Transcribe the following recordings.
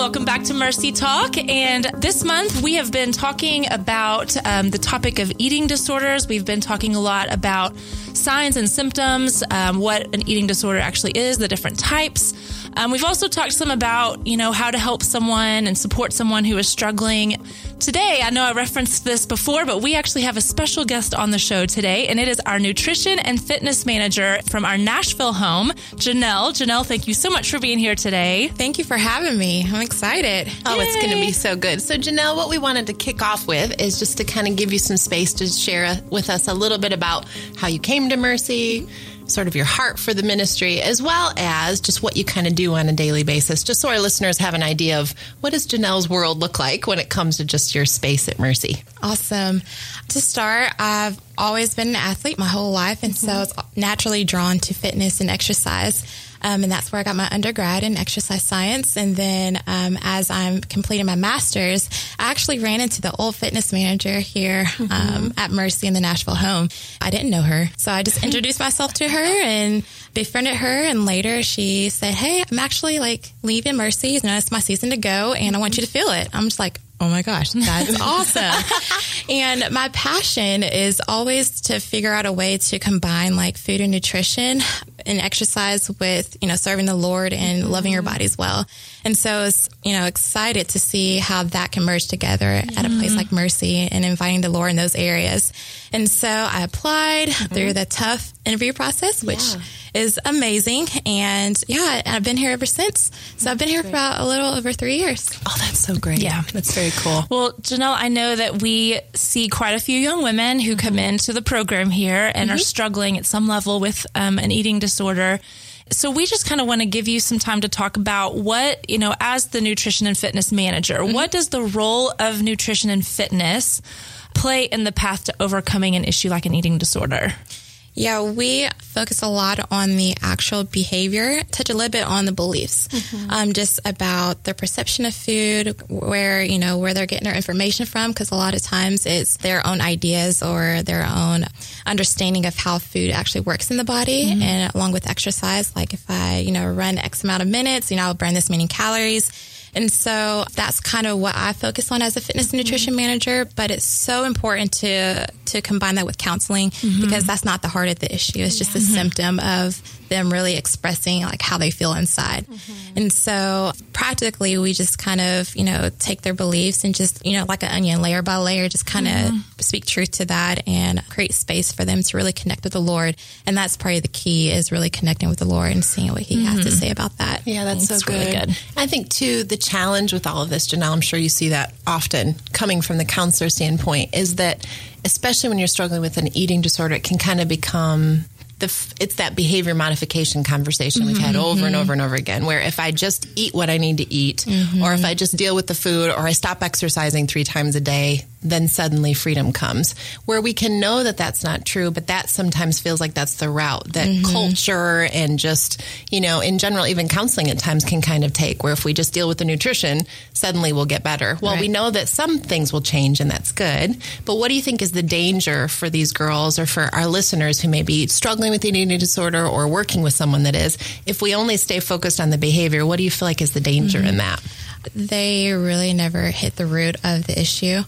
welcome back to Mercy Talk. And this month we have been talking about the topic of eating disorders. We've been talking a lot about signs and symptoms, what an eating disorder actually is, the different types. We've also talked some about, how to help someone and support someone who is struggling. Today, I know I referenced this before, but we actually have a special guest on the show today, and it is our nutrition and fitness manager from our Nashville home, Janelle. Janelle, thank you so much for being here today. Thank you for having me. I'm excited. Oh, it's going to be so good. So, Janelle, what we wanted to kick off with is just to kind of give you some space to share with us a little bit about how you came to Mercy, sort of your heart for the ministry, as well as just what you kind of do on a daily basis, just so our listeners have an idea of what does Janelle's world look like when it comes to just your space at Mercy. Awesome. To start, I've always been an athlete my whole life, and so I was naturally drawn to fitness and exercise. And that's where I got my undergrad in exercise science. And then as I'm completing my master's, I actually ran into the old fitness manager here at Mercy in the Nashville home. I didn't know her. So I just introduced myself to her and befriended her. And later she said, hey, I'm actually leaving Mercy. It's my season to go and I want you to feel it. I'm just like, oh my gosh, that's awesome. And my passion is always to figure out a way to combine food and nutrition and exercise with, serving the Lord and loving your body as well. And so I was, excited to see how that can merge together at a place like Mercy and inviting the Lord in those areas. And so I applied through the tough interview process, which is amazing. And I've been here ever since. So I've been here for about a little over 3 years. Oh, that's so great. Yeah. That's very cool. Well, Janelle, I know that we see quite a few young women who come into the program here and are struggling at some level with an eating disorder. So we just kind of want to give you some time to talk about what, as the nutrition and fitness manager, what does the role of nutrition and fitness play in the path to overcoming an issue like an eating disorder? Yeah, we focus a lot on the actual behavior, touch a little bit on the beliefs, just about their perception of food, where they're getting their information from, because a lot of times it's their own ideas or their own understanding of how food actually works in the body. And along with exercise, if I, run X amount of minutes, I'll burn this many calories. And so that's kind of what I focus on as a fitness and nutrition manager. But it's so important to combine that with counseling because that's not the heart of the issue. It's just a symptom of them really expressing how they feel inside. And so practically we just kind of, take their beliefs and just, like an onion, layer by layer, just kind of speak truth to that and create space for them to really connect with the Lord. And that's probably the key, is really connecting with the Lord and seeing what he has to say about that. Yeah, that's so good. Really good. I think too, the challenge with all of this, Janelle, I'm sure you see that often coming from the counselor standpoint, is that especially when you're struggling with an eating disorder, it can kind of become it's that behavior modification conversation we've had over and over and over again, where if I just eat what I need to eat, or if I just deal with the food, or I stop exercising 3 times a day, then suddenly freedom comes. Where we can know that that's not true, but that sometimes feels like that's the route that culture and just, in general, even counseling at times can kind of take, where if we just deal with the nutrition, suddenly we'll get better. Well, we know that some things will change, and that's good. But what do you think is the danger for these girls or for our listeners who may be struggling with an eating disorder or working with someone that is? If we only stay focused on the behavior, what do you feel like is the danger in that? They really never hit the root of the issue.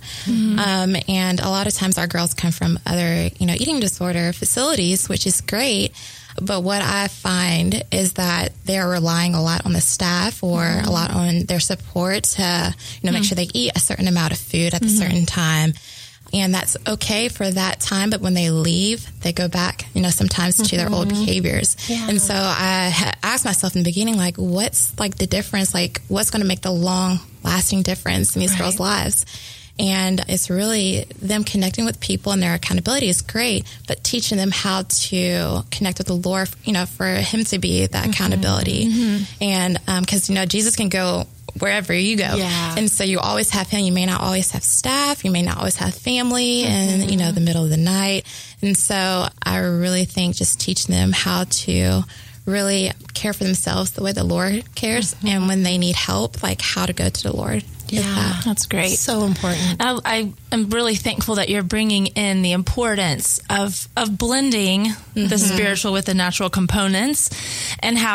And a lot of times our girls come from other, eating disorder facilities, which is great. But what I find is that they're relying a lot on the staff or a lot on their support to, make sure they eat a certain amount of food at a certain time. And that's okay for that time. But when they leave, they go back, sometimes to their old behaviors. Yeah. And so I asked myself in the beginning, what's the difference? What's going to make the long lasting difference in these girls' lives? And it's really them connecting with people, and their accountability is great, but teaching them how to connect with the Lord, for him to be that accountability. And because, Jesus can go wherever you go. Yeah. And so you always have him. You may not always have staff. You may not always have family in, the middle of the night. And so I really think just teaching them how to really care for themselves the way the Lord cares. And when they need help, how to go to the Lord. Yeah, that's great. So important. I am really thankful that you're bringing in the importance of blending the spiritual with the natural components, and how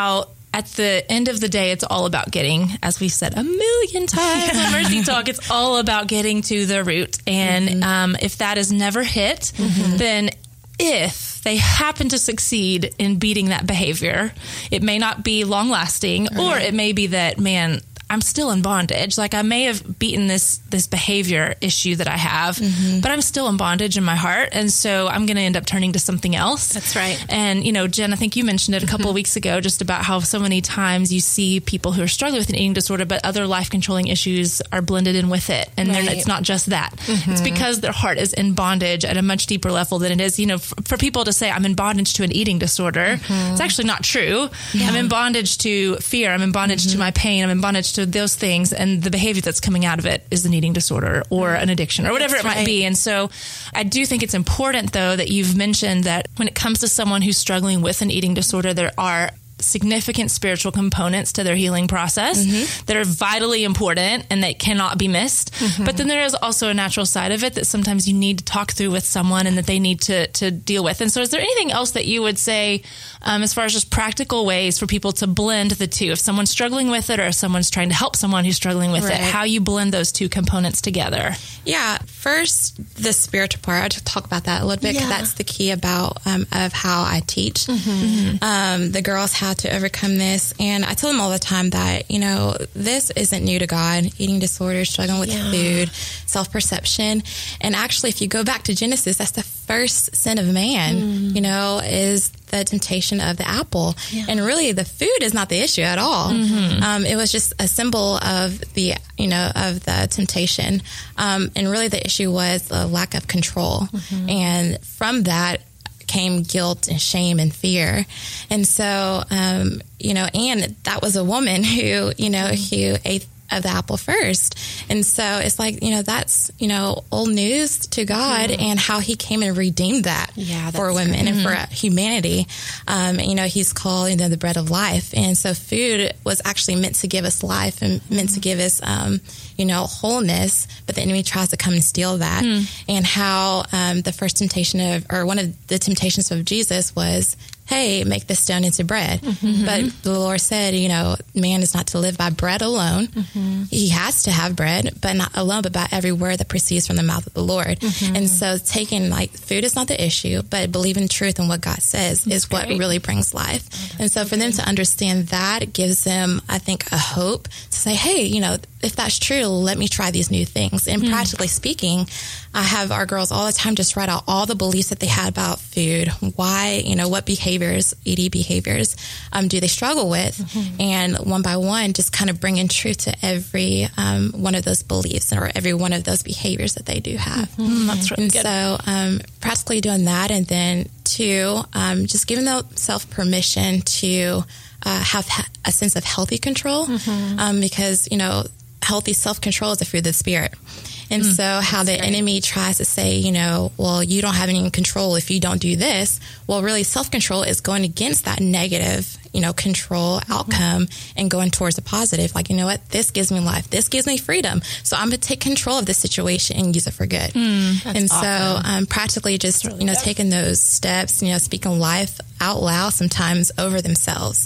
at the end of the day, it's all about getting, as we've said a million times on Mercy Talk, it's all about getting to the root. And if that is never hit, then if they happen to succeed in beating that behavior, it may not be long lasting, or it may be that, man, I'm still in bondage. Like, I may have beaten this behavior issue that I have, but I'm still in bondage in my heart. And so I'm going to end up turning to something else. That's right. And, Jen, I think you mentioned it a couple of weeks ago, just about how so many times you see people who are struggling with an eating disorder, but other life controlling issues are blended in with it. And then it's not just that. It's because their heart is in bondage at a much deeper level than it is, for people to say, I'm in bondage to an eating disorder. It's actually not true. I'm in bondage to fear. I'm in bondage to my pain. I'm in bondage to those things, and the behavior that's coming out of it is an eating disorder or an addiction or whatever it might be. And so I do think it's important, though, that you've mentioned that when it comes to someone who's struggling with an eating disorder, there are significant spiritual components to their healing process that are vitally important and that cannot be missed. But then there is also a natural side of it that sometimes you need to talk through with someone and that they need to deal with. And so is there anything else that you would say as far as just practical ways for people to blend the two? If someone's struggling with it or if someone's trying to help someone who's struggling with it, how you blend those two components together? Yeah. First, the spiritual part. I'll just talk about that a little bit, because that's the key about of how I teach. The girls have to overcome this. And I tell them all the time that, this isn't new to God. Eating disorders, struggling with food, self-perception. And actually, if you go back to Genesis, that's the first sin of man, is the temptation of the apple. And really, the food is not the issue at all. It was just a symbol of the, of the temptation. And really, the issue was a lack of control. And from that came guilt and shame and fear. And so, and that was a woman who, who ate of the apple first. And so it's like, that's, old news to God and how he came and redeemed that for women and for humanity. He's called, the bread of life. And so food was actually meant to give us life and meant to give us, wholeness, but the enemy tries to come and steal that. And how the first temptation one of the temptations of Jesus was, hey, make this stone into bread. But the Lord said, man is not to live by bread alone. He has to have bread, but not alone, but by every word that proceeds from the mouth of the Lord. And so taking, food is not the issue, but believing truth and what God says is what really brings life. And so for them to understand that, it gives them, I think, a hope to say, hey, if that's true, let me try these new things. And practically speaking, I have our girls all the time just write out all the beliefs that they had about food, why, what behaviors, ED behaviors, do they struggle with? And one by one, just kind of bring in truth to every one of those beliefs or every one of those behaviors that they do have. That's really good. So practically doing that, and then two, just giving themselves permission to have a sense of healthy control, because, healthy self-control is a fruit of the Spirit. And so how the enemy tries to say, well, you don't have any control if you don't do this. Well, really, self-control is going against that negative, control outcome and going towards a positive. Like, this gives me life. This gives me freedom. So I'm going to take control of this situation and use it for good. And awesome. So practically just, taking those steps, speaking life out loud sometimes over themselves.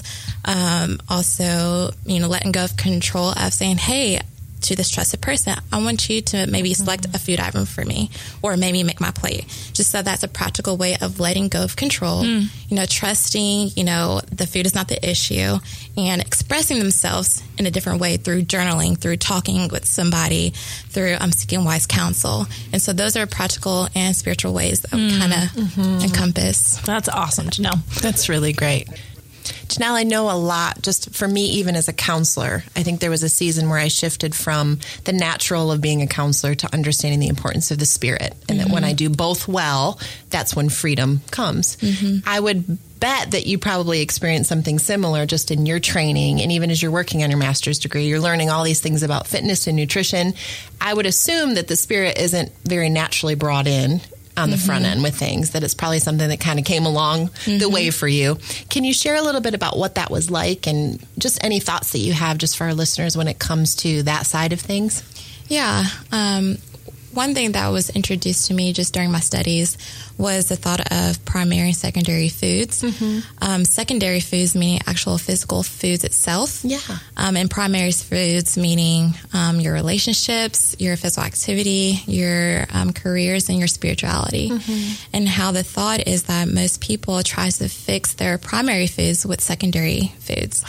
Also, letting go of control of saying, hey, to this trusted person, I want you to maybe select a food item for me or maybe make my plate. Just so that's a practical way of letting go of control, trusting, the food is not the issue, and expressing themselves in a different way through journaling, through talking with somebody, through seeking wise counsel. And so those are practical and spiritual ways that we kind of encompass. That's awesome to know. That's really great. Janelle, I know a lot, just for me, even as a counselor, I think there was a season where I shifted from the natural of being a counselor to understanding the importance of the Spirit. And that when I do both well, that's when freedom comes. I would bet that you probably experienced something similar just in your training. And even as you're working on your master's degree, you're learning all these things about fitness and nutrition. I would assume that the Spirit isn't very naturally brought in on the front end with things, that it's probably something that kind of came along the way for you. Can you share a little bit about what that was like and just any thoughts that you have just for our listeners when it comes to that side of things? Yeah. one thing that was introduced to me just during my studies was the thought of primary and secondary foods. Secondary foods meaning actual physical foods itself. And primary foods meaning your relationships, your physical activity, your careers, and your spirituality. And how the thought is that most people try to fix their primary foods with secondary foods.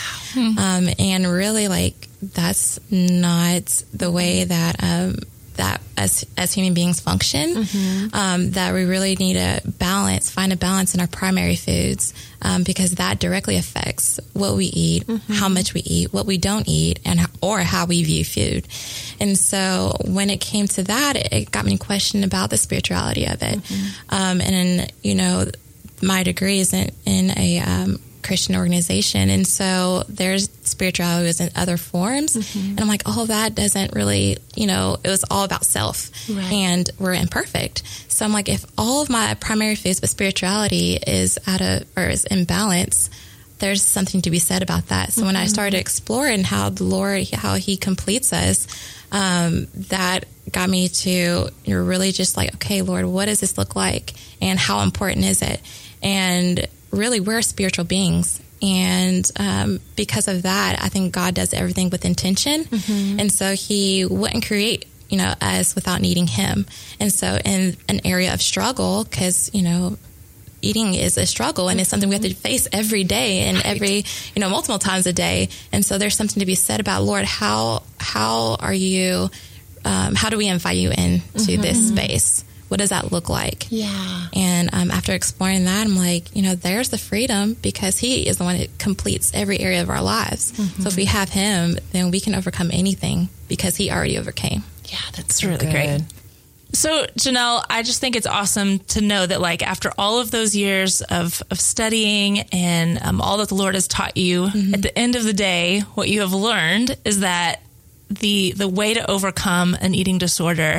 And really, like, that's not the way that that as human beings function, that we really need to find a balance in our primary foods, because that directly affects what we eat, how much we eat, what we don't eat, or how we view food. And so when it came to that, it got me questioning about the spirituality of it. And, you know, my degree is in a Christian organization, and so there's spirituality was in other forms, and I'm like, oh, that doesn't really, you know, it was all about self, and we're imperfect. So I'm like, if all of my primary foods but spirituality is is in balance, there's something to be said about that. So when I started exploring how the Lord, how He completes us, that got me to really just like, okay, Lord, what does this look like, and how important is it? And really, we're spiritual beings. And because of that, I think God does everything with intention. And so He wouldn't create, you know, us without needing Him. And so in an area of struggle, because, you know, eating is a struggle, and it's something we have to face every day and every, you know, multiple times a day. And so there's something to be said about, Lord, how are you, how do we invite you into this space? What does that look like? And after exploring that, I'm like, you know, there's the freedom, because He is the one that completes every area of our lives. So if we have Him, then we can overcome anything, because He already overcame. Yeah, that's really good. Great. So, Janelle, I just think it's awesome to know that, like, after all of those years of studying and all that the Lord has taught you, at the end of the day, what you have learned is that the way to overcome an eating disorder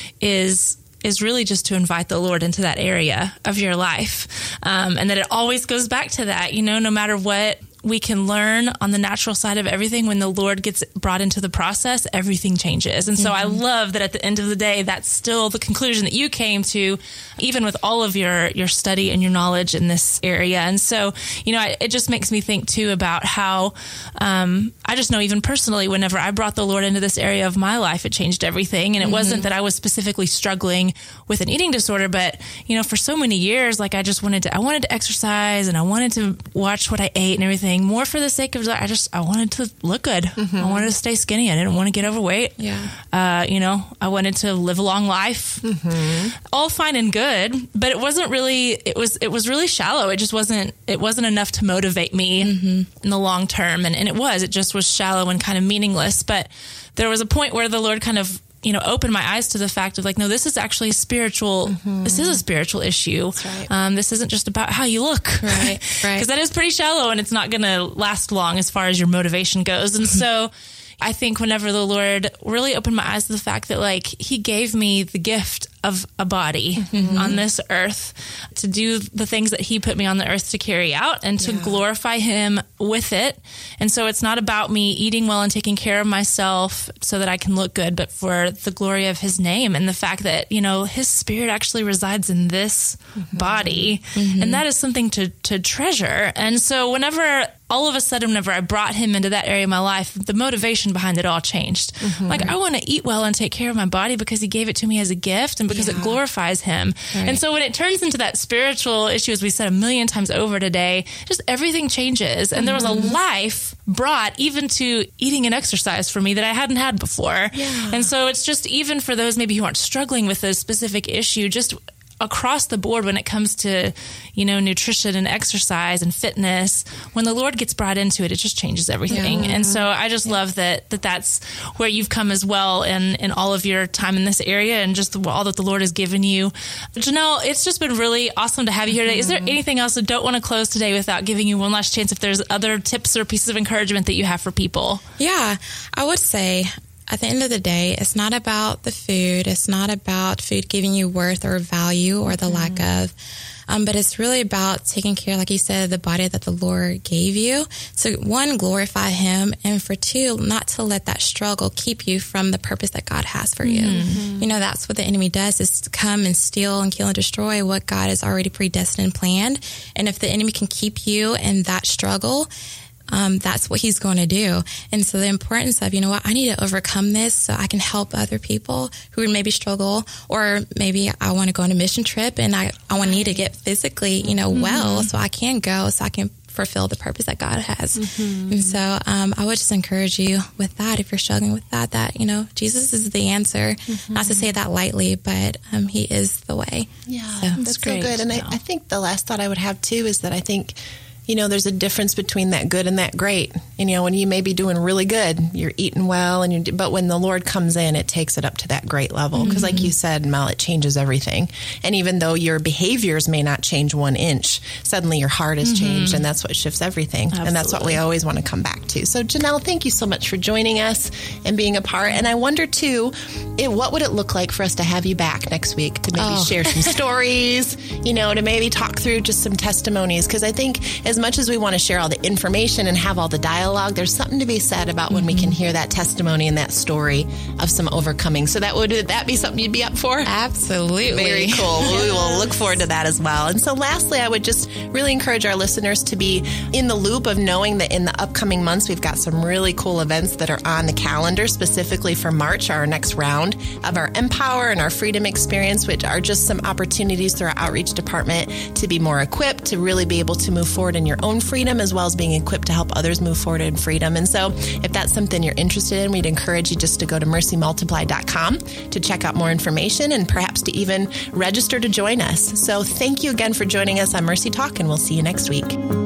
is really just to invite the Lord into that area of your life. And that it always goes back to that, you know, no matter what we can learn on the natural side of everything, when the Lord gets brought into the process, everything changes. And so I love that at the end of the day, that's still the conclusion that you came to, even with all of your study and your knowledge in this area. And so, you know, it just makes me think too about how, I just know even personally, whenever I brought the Lord into this area of my life, it changed everything. And it wasn't that I was specifically struggling with an eating disorder, but, you know, for so many years, like, I wanted to exercise, and I wanted to watch what I ate and everything, more for the sake of, I wanted to look good. I wanted to stay skinny. I didn't want to get overweight. You know, I wanted to live a long life. All fine and good, but it wasn't really, it was really shallow. It wasn't enough to motivate me in the long term. And it just was shallow and kind of meaningless. But there was a point where the Lord kind of, you know, opened my eyes to the fact of, like, no, this is actually spiritual. This is a spiritual issue. This isn't just about how you look. Because that is pretty shallow, and it's not going to last long as far as your motivation goes. And so I think whenever the Lord really opened my eyes to the fact that, like, He gave me the gift of a body on this earth to do the things that He put me on the earth to carry out, and to glorify Him with it. And so it's not about me eating well and taking care of myself so that I can look good, but for the glory of His name, and the fact that, you know, His Spirit actually resides in this body. And that is something to treasure. And so all of a sudden, whenever I brought Him into that area of my life, the motivation behind it all changed. Like, I want to eat well and take care of my body because He gave it to me as a gift, and because it glorifies Him. And so when it turns into that spiritual issue, as we said a million times over today, just everything changes. And there was a life brought even to eating and exercise for me that I hadn't had before. And so it's just, even for those maybe who aren't struggling with a specific issue, just across the board when it comes to, you know, nutrition and exercise and fitness, when the Lord gets brought into it, it just changes everything. And so I just love that's where you've come as well in all of your time in this area, and just all that the Lord has given you. Janelle, it's just been really awesome to have you here today. Is there anything else? I don't want to close today without giving you one last chance, if there's other tips or pieces of encouragement that you have for people. Yeah, I would say, at the end of the day, it's not about the food. It's not about food giving you worth or value or the lack of. But it's really about taking care, like you said, the body that the Lord gave you. So one, glorify Him. And for two, not to let that struggle keep you from the purpose that God has for you. You know, that's what the enemy does, is to come and steal and kill and destroy what God has already predestined and planned. And if the enemy can keep you in that struggle, that's what he's going to do. And so the importance of, you know what, I need to overcome this so I can help other people who maybe struggle, or maybe I want to go on a mission trip and I need to get physically, you know, well, so I can go, so I can fulfill the purpose that God has. And so I would just encourage you with that, if you're struggling with that, you know, Jesus is the answer. Not to say that lightly, but He is the way. Yeah, so, that's great. So good. And I think the last thought I would have too is that I think, you know, there's a difference between that good and that great. And, you know, when you may be doing really good, you're eating well, but when the Lord comes in, it takes it up to that great level. Because like you said, Mel, it changes everything. And even though your behaviors may not change 1 inch, suddenly your heart has changed, and that's what shifts everything. Absolutely. And that's what we always want to come back to. So, Janelle, thank you so much for joining us and being a part. And I wonder, too, what would it look like for us to have you back next week to maybe share some stories, you know, to maybe talk through just some testimonies? Because I think as much as we want to share all the information and have all the dialogue, there's something to be said about when we can hear that testimony and that story of some overcoming. So would that be something you'd be up for? Absolutely. Very cool. We will look forward to that as well. And so lastly, I would just really encourage our listeners to be in the loop of knowing that in the upcoming months, we've got some really cool events that are on the calendar, specifically for March, our next round of our Empower and our Freedom Experience, which are just some opportunities through our outreach department to be more equipped, to really be able to move forward in your own freedom, as well as being equipped to help others move forward in freedom. And so if that's something you're interested in, we'd encourage you just to go to mercymultiply.com to check out more information and perhaps to even register to join us. So thank you again for joining us on Mercy Talk, and we'll see you next week.